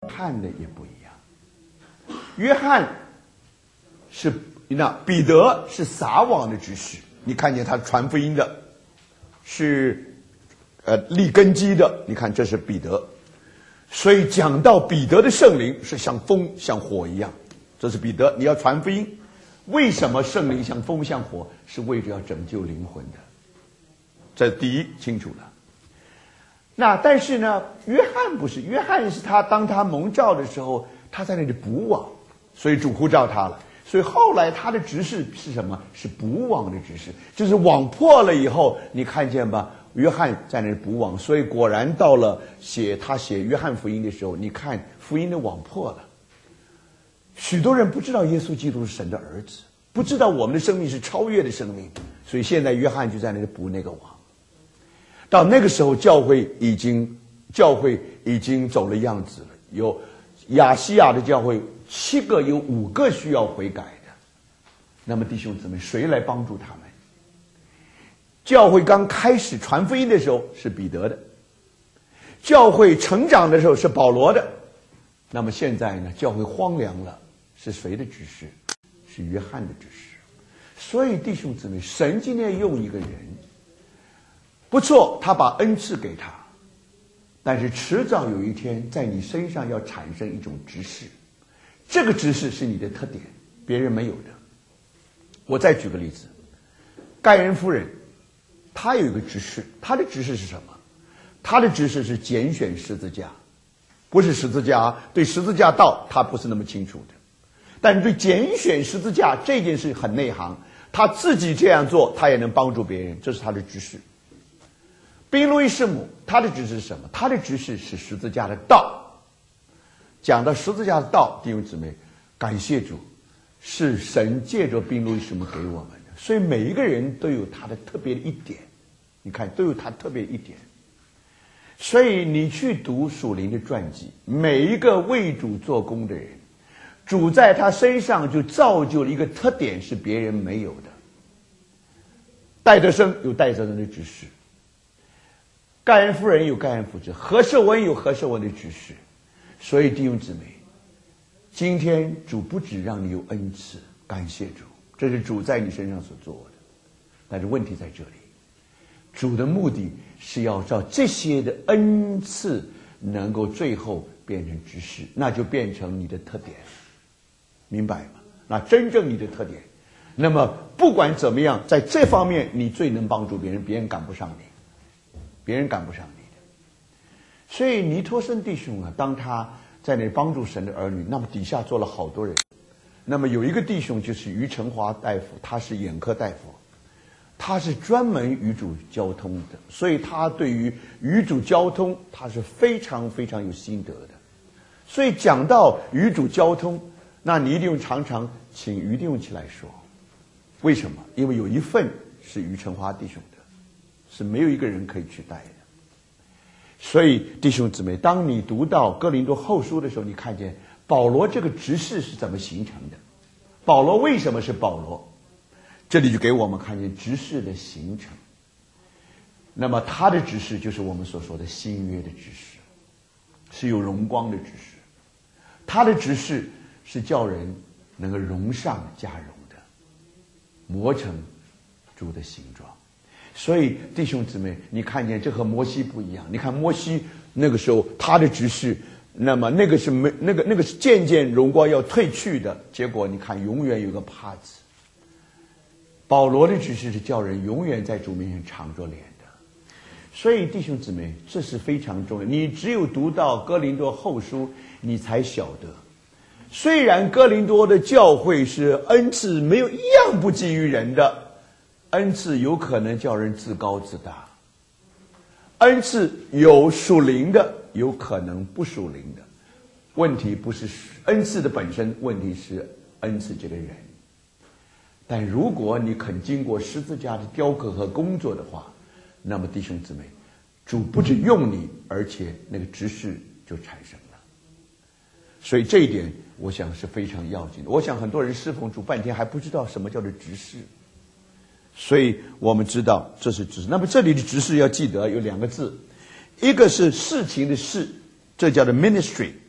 翰的也不一样。约翰是彼得是撒网的执事，你看见他传福音的，是立根基的，你看这是彼得。所以讲到彼得的圣灵是像风像火一样，这是彼得，你要传福音。为什么圣灵像风像火？是为着要拯救灵魂的，这第一清楚了。那但是呢，约翰不是，约翰是当他蒙召的时候，他在那里补网，所以主呼召他了。所以后来他的执事是什么？是补网的执事，就是网破了以后，你看见吧？约翰在那里补网，所以果然到了他写约翰福音的时候，你看福音的网破了。许多人不知道耶稣基督是神的儿子，不知道我们的生命是超越的生命，所以现在约翰就在那里补那个网。到那个时候，教会已经走了样子了。有亚细亚的教会7个，有5个需要悔改的。那么弟兄姊妹，谁来帮助他们？教会刚开始传福音的时候是彼得的，教会成长的时候是保罗的。那么现在呢，教会荒凉了，是谁的指示？是约翰的指示。所以弟兄姊妹，神今天用一个人不错，他把恩赐给他，但是迟早有一天在你身上要产生一种执事，这个执事是你的特点，别人没有的。我再举个例子，盖恩夫人她有一个执事，她的执事是什么？她的执事是拣选十字架，不是十字架，对十字架道她不是那么清楚的，但是对拣选十字架这件事很内行，她自己这样做，她也能帮助别人，这是她的执事。宾路易士母，他的指示是什么？他的指示是十字架的道。讲到十字架的道，弟兄姊妹，感谢主，是神借着宾路易士母给我们的。所以每一个人都有他的特别的一点，你看都有他特别一点。所以你去读属灵的传记，每一个为主做工的人，主在他身上就造就了一个特点，是别人没有的。戴德生有戴德生的指示，盖恩夫人有盖恩夫人，何赦温有何赦温的指示。所以弟兄姊妹，今天主不只让你有恩赐，感谢主，这是主在你身上所做的。但是问题在这里，主的目的是要照这些的恩赐能够最后变成执事，那就变成你的特点，明白吗？那真正你的特点，那么不管怎么样，在这方面你最能帮助别人，别人赶不上你，别人赶不上你的。所以尼托生弟兄啊，当他在那帮助神的儿女，那么底下坐了好多人。那么有一个弟兄就是于成华大夫，他是眼科大夫，他是专门与主交通的，所以他对于与主交通他是非常非常有心得的。所以讲到与主交通，那你一定常常请于弟兄起来说，为什么？因为有一份是于成华弟兄的，是没有一个人可以取代的。所以弟兄姊妹，当你读到哥林多后书的时候，你看见保罗这个执事是怎么形成的？保罗为什么是保罗？这里就给我们看见执事的形成。那么他的执事就是我们所说的新约的执事，是有荣光的执事。他的执事是叫人能够荣上加荣的，磨成主的形状。所以弟兄姊妹，你看见这和摩西不一样。你看摩西那个时候他的执事，那么那个是渐渐荣光要褪去的，结果你看永远有个帕子。保罗的指示是叫人永远在主面前敞着脸的。所以弟兄姊妹，这是非常重要。你只有读到哥林多后书，你才晓得，虽然哥林多的教会是恩赐没有一样不给予人的，恩赐有可能叫人自高自大，恩赐有属灵的，有可能不属灵的。问题不是恩赐的本身，问题是恩赐这个人。但如果你肯经过十字架的雕刻和工作的话，那么弟兄姊妹，主不只用你，而且那个执事就产生了。所以这一点我想是非常要紧的。我想很多人侍奉主半天还不知道什么叫做执事，所以我们知道这是执事。那么这里的执事要记得有2个字，一个是事情的事，这叫做 ministry，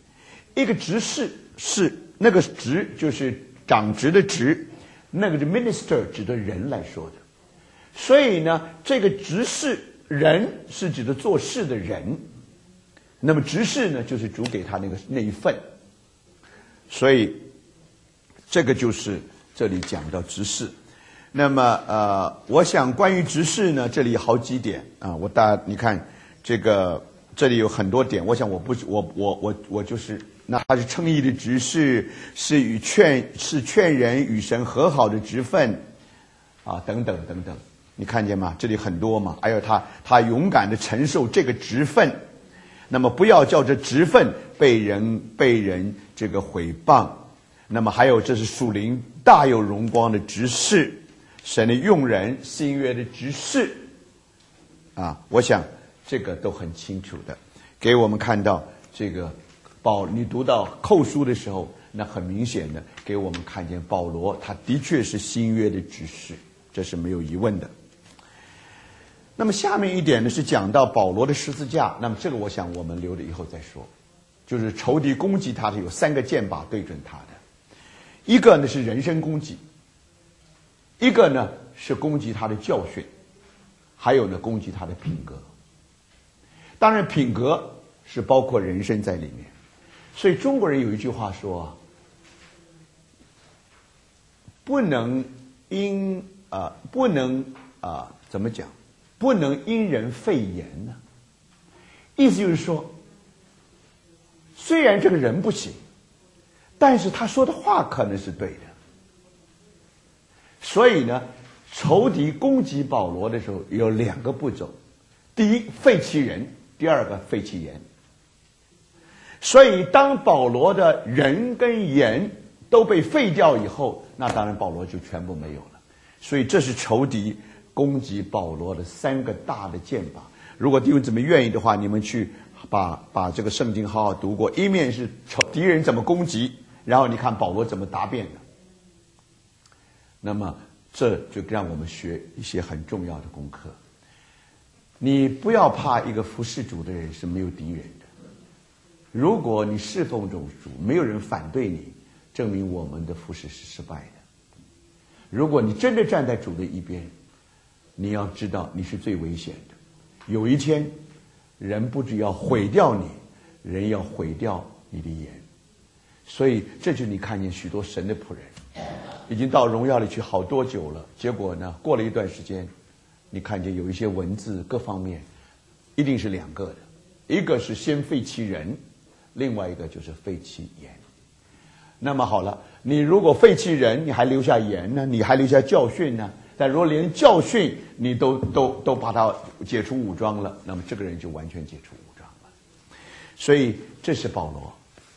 一个执事是那个职就是长职的职，那个是 minister 指的人来说的。所以呢，这个执事人是指的做事的人，那么执事呢就是主给他那一份。所以这个就是这里讲到执事。那么我想关于执事呢，这里有好几点啊，你看这里有很多点，我想我就是那他是称义的执事，是劝人与神和好的职分啊，等等等等，你看见吗？这里很多嘛，还有他勇敢的承受这个职分，那么不要叫这职分被人这个毁谤。那么还有这是属灵大有荣光的执事，神的用人，新约的执事啊，我想这个都很清楚的给我们看到这个你读到后书的时候，那很明显的给我们看见保罗他的确是新约的执事，这是没有疑问的。那么下面一点呢是讲到保罗的十字架，那么这个我想我们留着以后再说。就是仇敌攻击他的有3个箭靶对准他的，一个呢是人身攻击，一个呢是攻击他的教训，还有呢攻击他的品格。当然品格是包括人身在里面，所以中国人有一句话说不能怎么讲，不能因人废言呢。意思就是说，虽然这个人不行，但是他说的话可能是对的。所以呢，仇敌攻击保罗的时候有2个步骤，第一废其人，第2个废其言。所以当保罗的人跟言都被废掉以后，那当然保罗就全部没有了。所以这是仇敌攻击保罗的3个大的箭靶。如果弟兄姊妹愿意的话，你们去把这个圣经好好读过，一面是敌人怎么攻击，然后你看保罗怎么答辩的。那么这就让我们学一些很重要的功课。你不要怕一个服侍主的人是没有敌人的。如果你侍奉主，没有人反对你，证明我们的服侍是失败的。如果你真的站在主的一边，你要知道你是最危险的。有一天人不只要毁掉你，人要毁掉你的言。所以这就是你看见许多神的仆人已经到荣耀里去好多久了，结果呢过了一段时间，你看见有一些文字各方面一定是2个的，一个是先废其人，另外一个就是废其言。那么好了，你如果废其人，你还留下言呢，你还留下教训呢，但如果连教训你都把它解除武装了，那么这个人就完全解除武装了。所以这是保罗。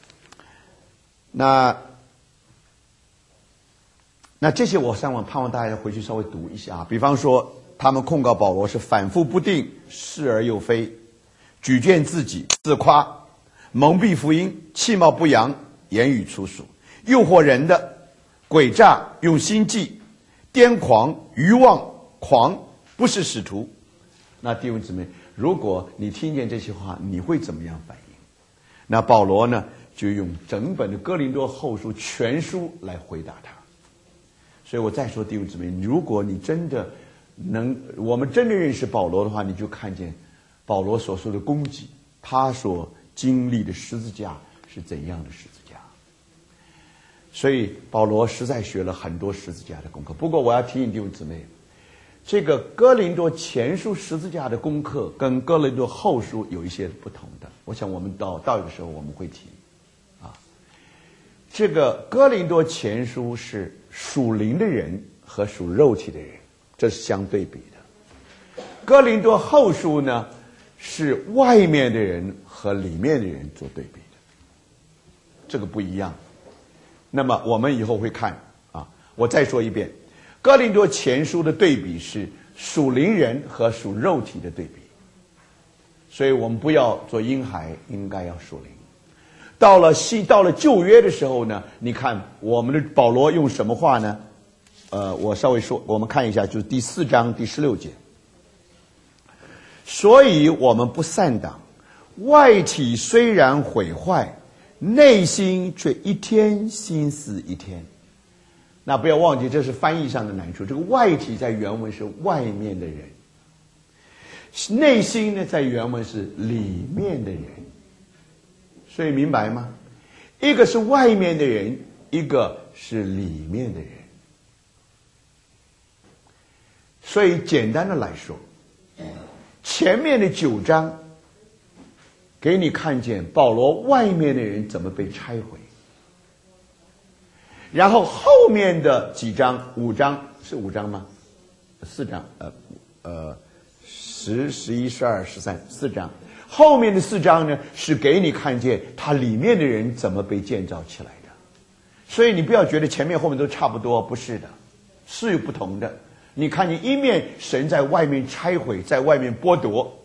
那这些我盼望大家回去稍微读一下。比方说他们控告保罗是反复不定，是而又非，举荐自己，自夸，蒙蔽福音，气貌不扬，言语粗俗，诱惑人的，诡诈，用心计，癫狂，愚妄，狂，不是使徒。那弟兄姊妹，如果你听见这些话，你会怎么样反应？那保罗呢就用整本的哥林多后书全书来回答他。所以我再说弟兄姊妹，如果你真的我们真的认识保罗的话，你就看见保罗所说的攻击，他所经历的十字架是怎样的十字架。所以保罗实在学了很多十字架的功课。不过我要提醒弟兄姊妹，这个哥林多前书十字架的功课跟哥林多后书有一些不同的，我想我们到一个时候我们会提这个哥林多前书是属灵的人和属肉体的人，这是相对比的。哥林多后书呢是外面的人和里面的人做对比的，这个不一样。那么我们以后会看我再说一遍，哥林多前书的对比是属灵人和属肉体的对比，所以我们不要做婴孩，应该要属灵。到了旧约的时候呢，你看我们的保罗用什么话呢？我稍微说，我们看一下，就是第4章第16节。所以我们不散党，外体虽然毁坏， 内心却一天心思一天。那不要忘记，这是翻译上的难处。这个外体在原文是外面的人，内心呢在原文是里面的人。所以明白吗？一个是外面的人，一个是里面的人。所以简单的来说，前面的9章给你看见保罗外面的人怎么被拆毁，然后后面的几章，5章是5章吗？4章，10、11、12、13 4章，后面的4章呢是给你看见他里面的人怎么被建造起来的。所以你不要觉得前面后面都差不多，不是的，是有不同的。你看见一面神在外面拆毁，在外面剥夺，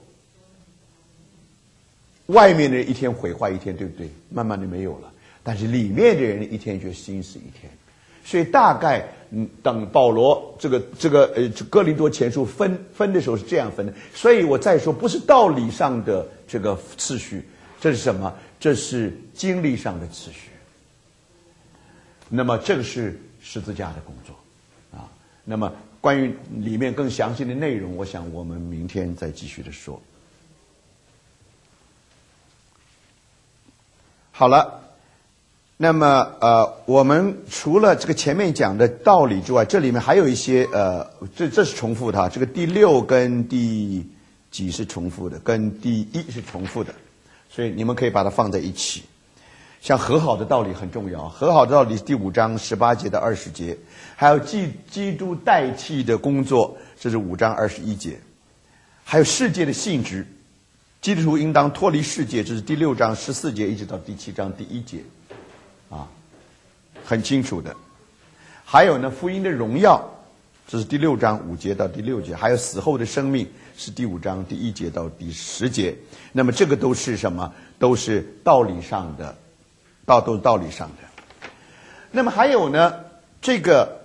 外面的人一天毁坏一天，对不对？慢慢的没有了，但是里面的人一天却新是一天。所以大概等保罗这个哥林多前书分的时候是这样分的。所以我再说，不是道理上的这个次序，这是什么？这是经历上的次序。那么这个是十字架的工作啊。那么关于里面更详细的内容，我想我们明天再继续的说。好了，那么我们除了这个前面讲的道理之外，这里面还有一些这是重复的，这个第6跟第几是重复的，跟第1是重复的，所以你们可以把它放在一起。像和好的道理很重要，和好的道理第5章18节到20节，还有基督代替的工作，这是5章21节，还有世界的性质，基督徒应当脱离世界，这是第6章14节一直到第7章第1节，很清楚的。还有呢，福音的荣耀，这是第6章5节到第6节，还有死后的生命是第5章第1节到第10节。那么这个都是什么？都是道理上的，都是道理上的。那么还有呢，这个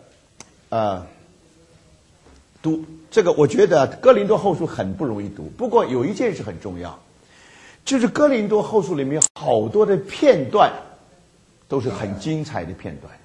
读这个，我觉得哥林多后书很不容易读。不过有一件事很重要，就是哥林多后书里面好多的片段都是很精彩的片段。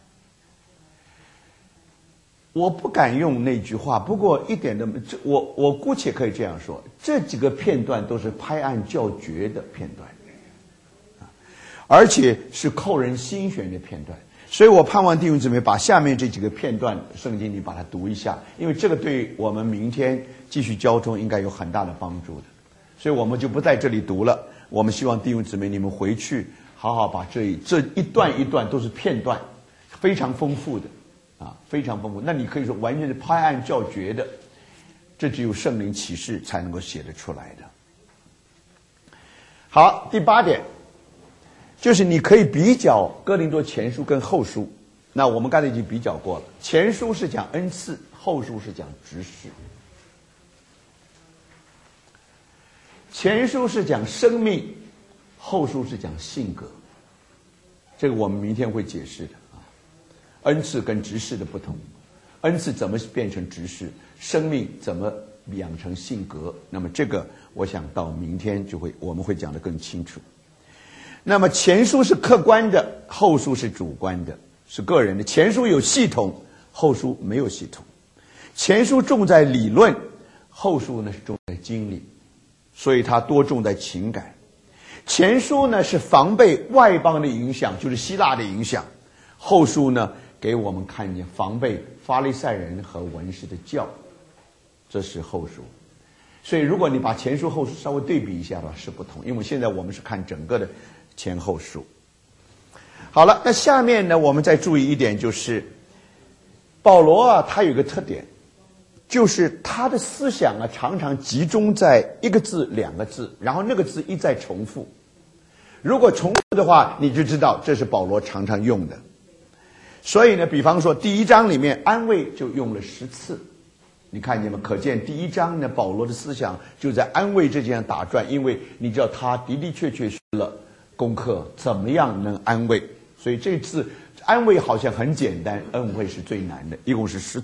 我不敢用那句话，不过一点都我姑且可以这样说，这几个片段都是拍案叫绝的片段，而且是扣人心弦的片段。所以我盼望弟兄姊妹把下面这几个片段圣经里把它读一下，因为这个对我们明天继续交通应该有很大的帮助的。所以我们就不在这里读了，我们希望弟兄姊妹你们回去好好把这一段一段都是片段，非常丰富的非常丰富。那你可以说完全是拍案叫绝的，这只有圣灵启示才能够写得出来的。好，第8点就是你可以比较哥林多前书跟后书。那我们刚才已经比较过了，前书是讲恩赐，后书是讲执事。前书是讲生命，后书是讲性格。这个我们明天会解释的恩赐跟执事的不同，恩赐怎么变成执事，生命怎么养成性格，那么这个我想到明天我们会讲得更清楚。那么前书是客观的，后书是主观的，是个人的。前书有系统，后书没有系统。前书重在理论，后书呢是重在经历，所以它多重在情感。前书呢是防备外邦的影响，就是希腊的影响，后书呢给我们看见防备法利赛人和文士的教，这是后书。所以如果你把前书后书稍微对比一下的话是不同，因为现在我们是看整个的前后书。好了，那下面呢我们再注意一点，就是保罗他有个特点，就是他的思想常常集中在一个字两个字，然后那个字一再重复。如果重复的话，你就知道这是保罗常常用的。所以呢，比方说第1章里面安慰就用了10次，你看见吗？可见第1章呢，保罗的思想就在安慰这件上打转，因为你知道他的的确确学了功课，怎么样能安慰？所以这次安慰好像很简单，恩惠是最难的，一共是10